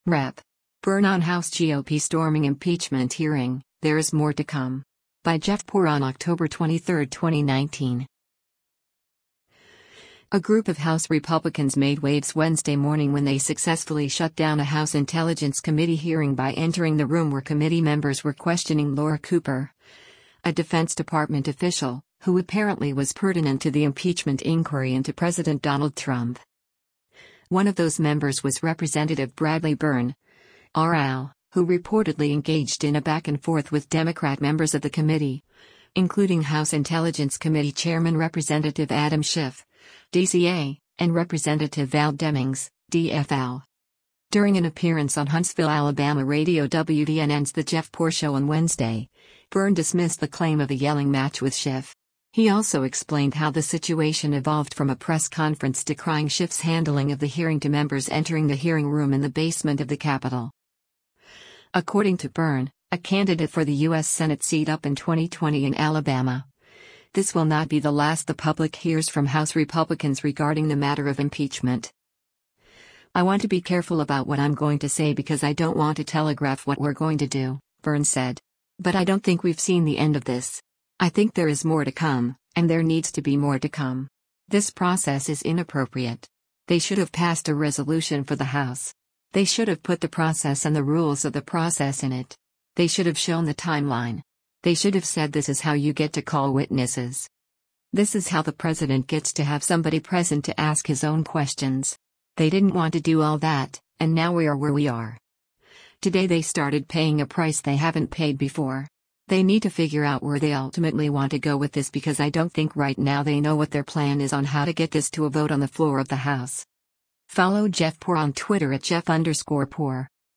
Rep. Byrne on House GOP storming impeachment hearing, there is more to come. By Jeff Poor on October 23, 2019. A group of House Republicans made waves Wednesday morning when they successfully shut down a House Intelligence Committee hearing by entering the room where committee members were questioning Laura Cooper, a Defense Department official, who apparently was pertinent to the impeachment inquiry into President Donald Trump. One of those members was Representative Bradley Byrne, RL, who reportedly engaged in a back-and-forth with Democrat members of the committee, including House Intelligence Committee Chairman Representative Adam Schiff, DCA, and Representative Val Demings, DFL. During an appearance on Huntsville, Alabama radio WDNN's The Jeff Poor Show on Wednesday, Byrne dismissed the claim of a yelling match with Schiff. He also explained how the situation evolved from a press conference decrying Schiff's handling of the hearing to members entering the hearing room in the basement of the Capitol. According to Byrne, a candidate for the U.S. Senate seat up in 2020 in Alabama, this will not be the last the public hears from House Republicans regarding the matter of impeachment. I want to be careful about what I'm going to say because I don't want to telegraph what we're going to do, Byrne said. But I don't think we've seen the end of this. I think there is more to come, and there needs to be more to come. This process is inappropriate. They should have passed a resolution for the House. They should have put the process and the rules of the process in it. They should have shown the timeline. They should have said this is how you get to call witnesses. This is how the president gets to have somebody present to ask his own questions. They didn't want to do all that, and now we are where we are. Today they started paying a price they haven't paid before. They need to figure out where they ultimately want to go with this because I don't think right now they know what their plan is on how to get this to a vote on the floor of the House. Follow Jeff Poor on Twitter at Jeff_Poor.